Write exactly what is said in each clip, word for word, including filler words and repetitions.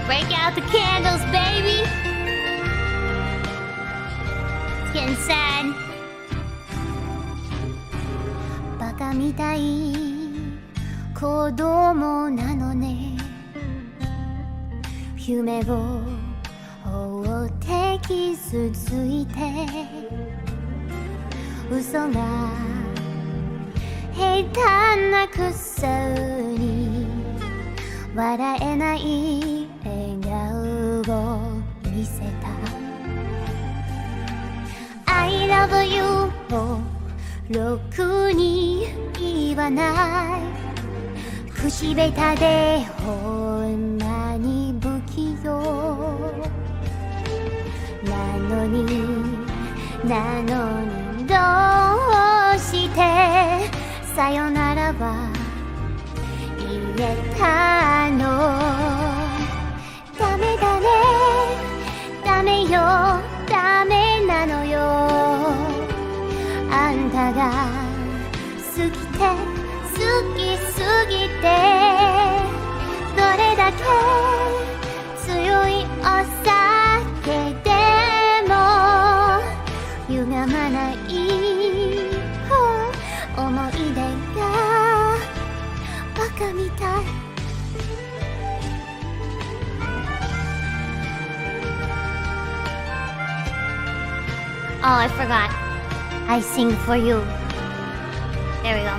Break out the candles, baby. It's getting sad. バカみたい子供なのね。夢を追って傷ついて嘘が下手なくせに笑えない笑顔を見せた I love you をろくに言わない口下手でほんまに不器用なのになのにどうしてさよならは言えたのダメだねダメよダメなのよあんたが好きで好きすぎてどれだけ強いお酒でも歪まない思い出がバカみたい Oh, I forgot. I sing for you. There we go.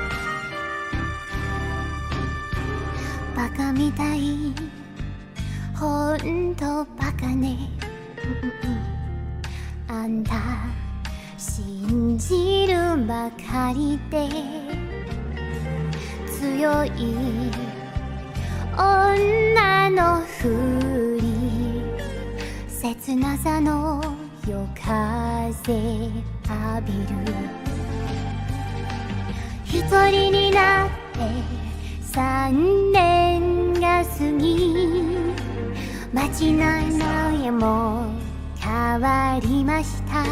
バカみたいほんとバカねあんた信じるばかりで強い女のふり切なさの夜風浴びる一人になって三年が過ぎ街の家も変わりました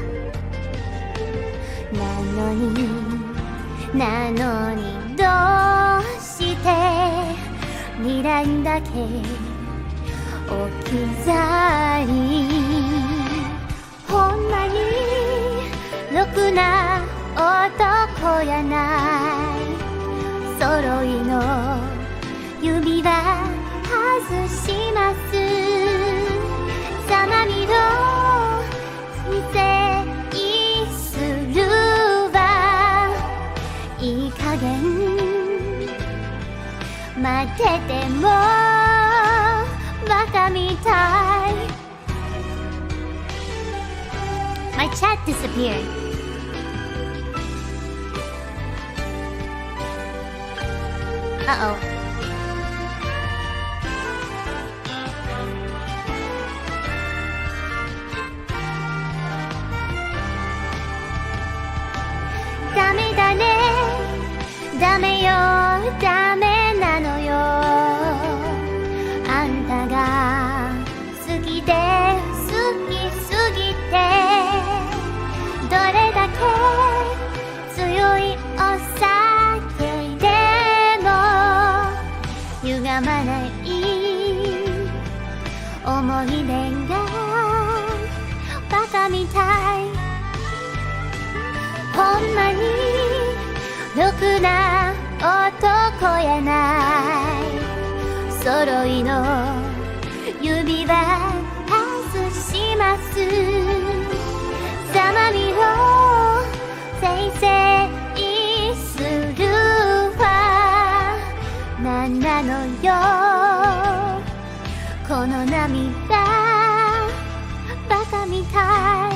なのになのにどうして未来だけ置き去りほんまにろくな男やない揃いの指輪外しますざまみろ失礼するわいい加減待っててもバカみたい My chat disappeared Uh-ohダメだねダメよダメなのよあんたが好きで好きすぎてどれだけ強いお酒でも歪まない思い出がバカみたいほんまにろくな男やない揃いの指輪外しますざまみろせいせいするわなんなのよこの涙バカみたい